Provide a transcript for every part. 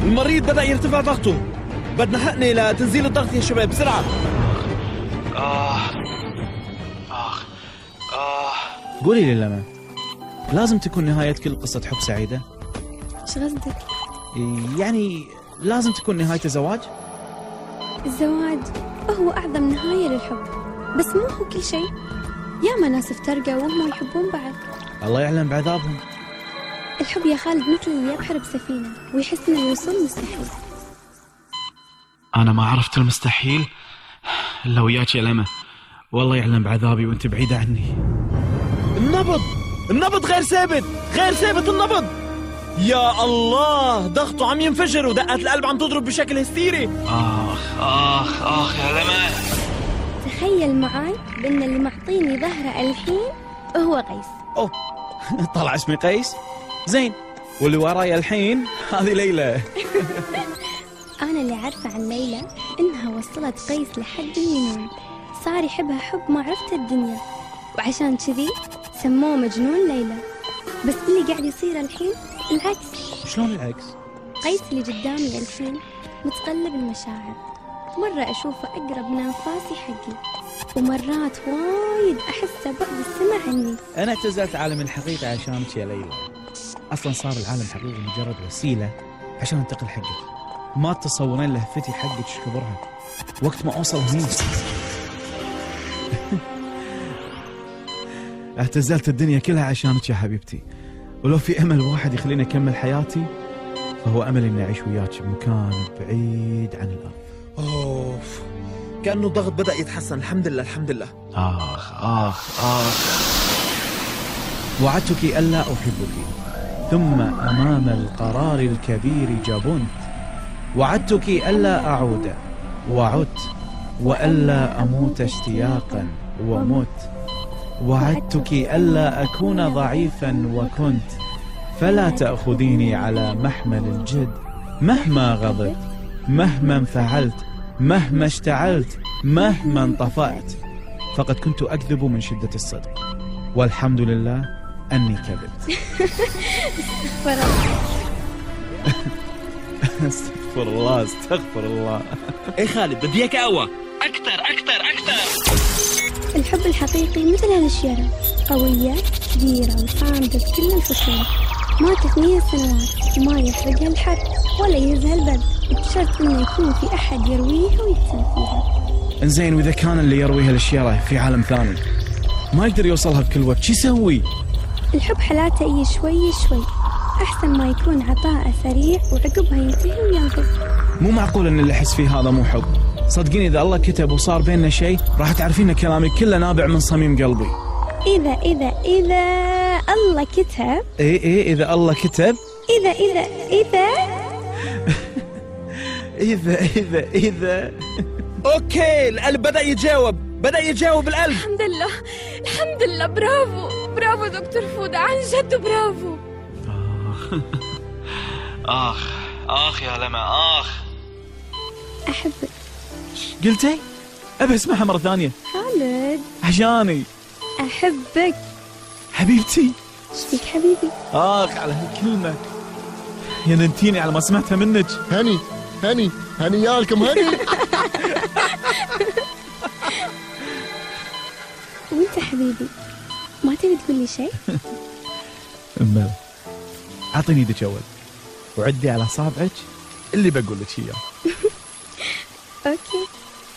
المريض بدأ يرتفع ضغطه، بدنا حقنة لتنزيل الضغط يا شباب بسرعة. قولي لي لما لازم تكون نهاية كل قصة حب سعيدة؟ ايش قصدك؟ يعني لازم تكون نهاية زواج؟ الزواج هو أعظم نهاية للحب، بس مو هو كل شيء. ياما ناس افترقوا وهم يحبون بعض. الله يعلم بعذابهم. الحب يا خالد مثل اللي يبحر بسفينة ويحس إن الوصول مستحيل. أنا ما عرفت المستحيل إلا وياك يا لما، والله يعلم بعذابي وأنت بعيدة عني. النبض غير ثابت النبض. يا الله، ضغطه عم ينفجر ودقات القلب عم تضرب بشكل هستيري. آخ يا لما. تخيل معاي بأن اللي معطيني ظهره الحين هو قيس. أوه طلع اسمي قيس؟ زين، واللي ورايا الحين هذه ليلى. أنا اللي عارفة عن ليلى إنها وصلت قيس لحد الجنون، صار يحبها حب ما عرفت الدنيا، وعشان كذي سموه مجنون ليلى. بس اللي قاعد يصير الحين العكس. شلون العكس؟ قيس اللي قدامي الحين متقلب المشاعر، مرة أشوفه أقرب نفاسي حقي، ومرات وايد أحسه بعد السمع عني. أنا اعتزلت عالم الحقيقة عشانك يا ليلى. أصلا صار العالم الحقيقي مجرد وسيلة عشان أنتقل حقك. ما تتصورين لهفتي حقك ايش كبرها وقت ما أوصل هني. اعتزلت الدنيا كلها عشانك يا حبيبتي، ولو في أمل واحد يخليني أكمل حياتي فهو أمل إني أعيش وياك بمكان بعيد عن الأرض. أوف، كأنه الضغط بدأ يتحسن. الحمد لله. آخ. وعدتك ألا أحبك، ثم أمام القرار الكبير جبنت. وعدتك ألا أعود، وعدت، وألا أموت اشتياقا ومت. وعدتك ألا أكون ضعيفا وكنت. فلا تأخذيني على محمل الجد، مهما غضبت، مهما انفعلت، مهما اشتعلت، مهما انطفأت، فقد كنت أكذب من شدة الصدق، والحمد لله أني كذبت. استغفر الله. اي خالد، بدي اياك اقوى اكثر. الحب الحقيقي مثل هالشجرة، قوية كبيرة وصامدة بكل الفصول، ما تفنيها السنوات وما يحرقها الحر ولا يهزها البرد، بشرط انه يكون في احد يرويها ويدفن فيها. انزين، واذا كان اللي يرويها الشجرة في عالم ثاني ما يقدر يوصلها بكل وقت، شو يسوي؟ الحب حالاته شوي احسن ما يكون عطاء سريع وعقبها ينتهي وينقض. مو معقول ان اللي احس فيه هذا مو حب. صدقيني اذا الله كتب وصار بيننا شيء راح تعرفين ان كلامي كله نابع من صميم قلبي. اذا الله كتب. اذا الله كتب. اذا اوكي، القلب بدأ يجاوب القلب. الحمد لله. برافو دكتور فودة، عن جد برافو. آخ يا لما، آخ. أحبك. قلتي؟ أبي أسمعها مرة ثانية. خالد، عشاني. أحبك حبيبتي. ايش فيك حبيبي؟ آخ على هالكلمة، يا ننتيني على ما سمعتها منك. هني يالكم هني. وانت حبيبي ما تبي تقول لي شيء؟ أمال أعطيني يدك أول وعدي على صابعك اللي بقول لك إياه. أوكي.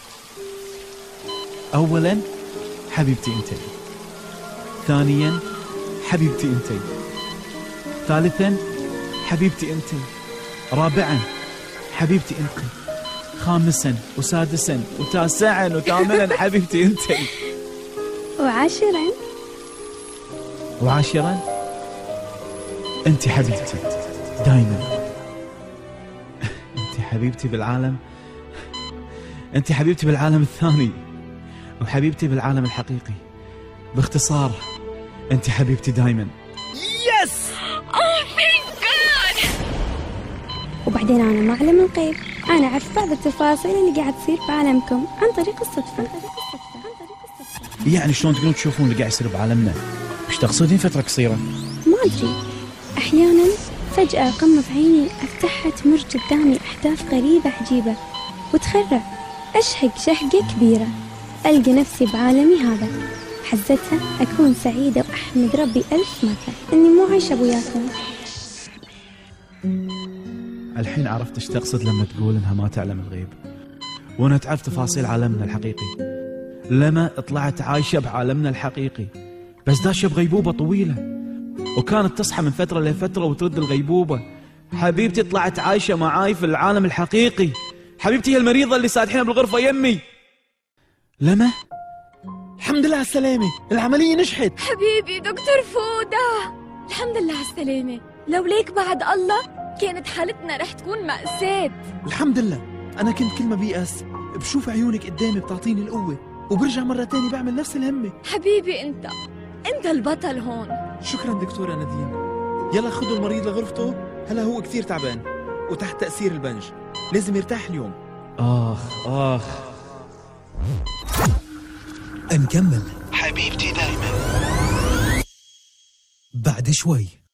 أولا حبيبتي أنتي، ثانيا حبيبتي أنتي، ثالثا حبيبتي أنتي، رابعا حبيبتي أنتي، خامسا وسادسا وتاسعا وثامنا حبيبتي أنتي، وعاشرا أنت حبيبتي دايما. أنت حبيبتي بالعالم، أنت حبيبتي بالعالم الثاني وحبيبتي بالعالم الحقيقي. باختصار أنت حبيبتي دايما. يس. وبعدين أنا ما أعلم الغيب، أنا أعرف بعض التفاصيل اللي قاعد تصير بعالمكم عن طريق الصدفة. يعني شلون تقولون تشوفون اللي قاعد يصير بعالمنا؟ ايش تقصدين فترة قصيرة؟ ما أدري، أحيانا فجأة غمض عيني أفتحها تمر قدامي أحداث غريبة عجيبة وتخرع، أشهق شهقة كبيرة، ألقى نفسي بعالمي هذا. حزتها أكون سعيدة وأحمد ربي ألف مرة إني مو عايشة بوياكم. الحين عرفت ايش تقصد لما تقول انها ما تعلم الغيب، وانا تعرف تفاصيل عالمنا الحقيقي. لما طلعت عايشة بعالمنا الحقيقي بس داشة بغيبوبة طويلة، وكانت تصحى من فترة لفترة وترد الغيبوبة. حبيبتي طلعت عايشة معاي في العالم الحقيقي. حبيبتي هي المريضة اللي سادحينها بالغرفة يمي. لما الحمد لله على السلامة، العملية نجحت. حبيبي دكتور فودة، الحمد لله على السلامة. لو ليك بعد الله كانت حالتنا رح تكون مأساة. الحمد لله. أنا كنت كل ما بيأس بشوف عيونك قدامي بتعطيني القوة، وبرجع مرة تاني بعمل نفس الهمة. حبيبي انت البطل هون. شكرا دكتورة نادين. يلا خذوا المريض لغرفته، هلا هو كثير تعبان وتحت تأثير البنج، لازم يرتاح اليوم. آخ نكمل حبيبتي دايما بعد شوي.